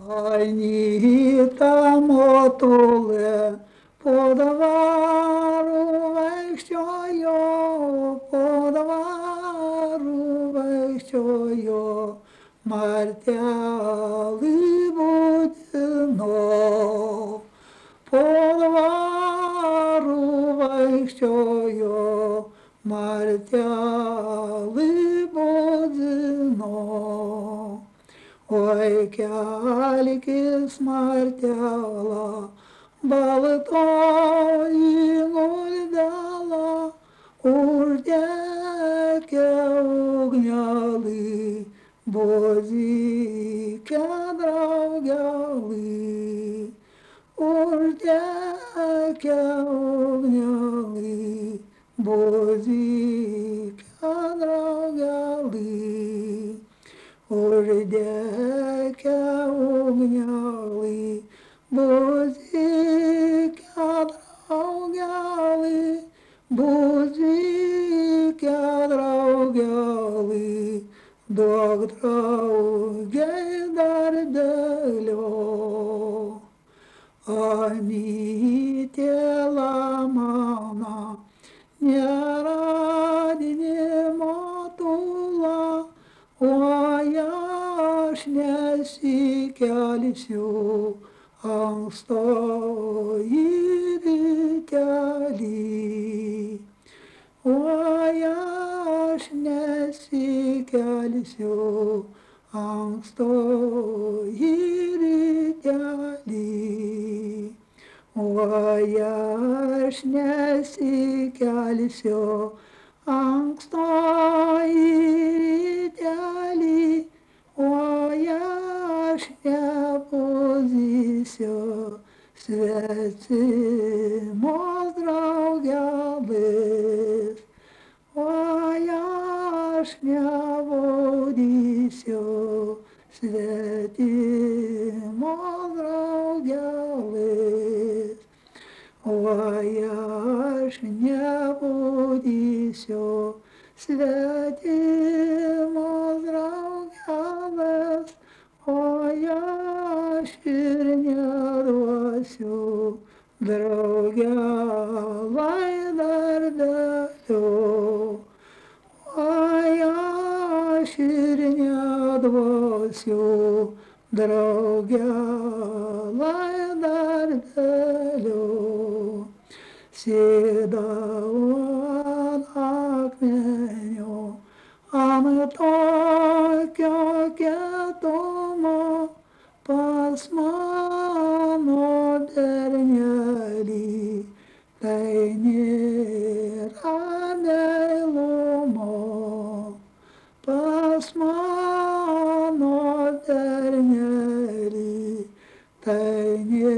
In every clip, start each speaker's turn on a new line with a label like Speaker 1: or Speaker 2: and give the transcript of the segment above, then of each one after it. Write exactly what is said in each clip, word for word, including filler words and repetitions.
Speaker 1: Аніта мотуле по двору вещою, по двору вещою, мартяли будно. По двору вещою, мартяли будно. Ой, кяльки смертяла, балатої гульдала, уждяке угняли, бозі кедраугяли, уждяке угняли, бозі кедраугяли. Ождяке угняли, бозі кедраугяли, бозі кедраугяли, друг друге дардельо. Ані тела мана, не ради не матула, Ояшня сикялисю, ангстоиритяли. Ояшня сикялисю, ангстоиритяли. Ояшня сикялисю, ангстоиритяли. Ояшня позисю, святимо здрав'ялись. Ояшня водисю, святимо здрав'ялись. Ояшня водисю, святимо здрав'ялись. Оя ширня досю, дорога лайдардалю. Оя ширня досю, дорога лайдардалю. Седала на кменю, а мы только кетомо посмано дерняли, тайне ранеломо. Посмано дерняли, тайне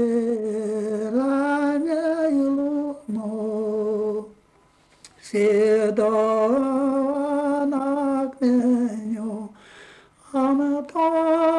Speaker 1: ранеломо. Седана кменю, а мы только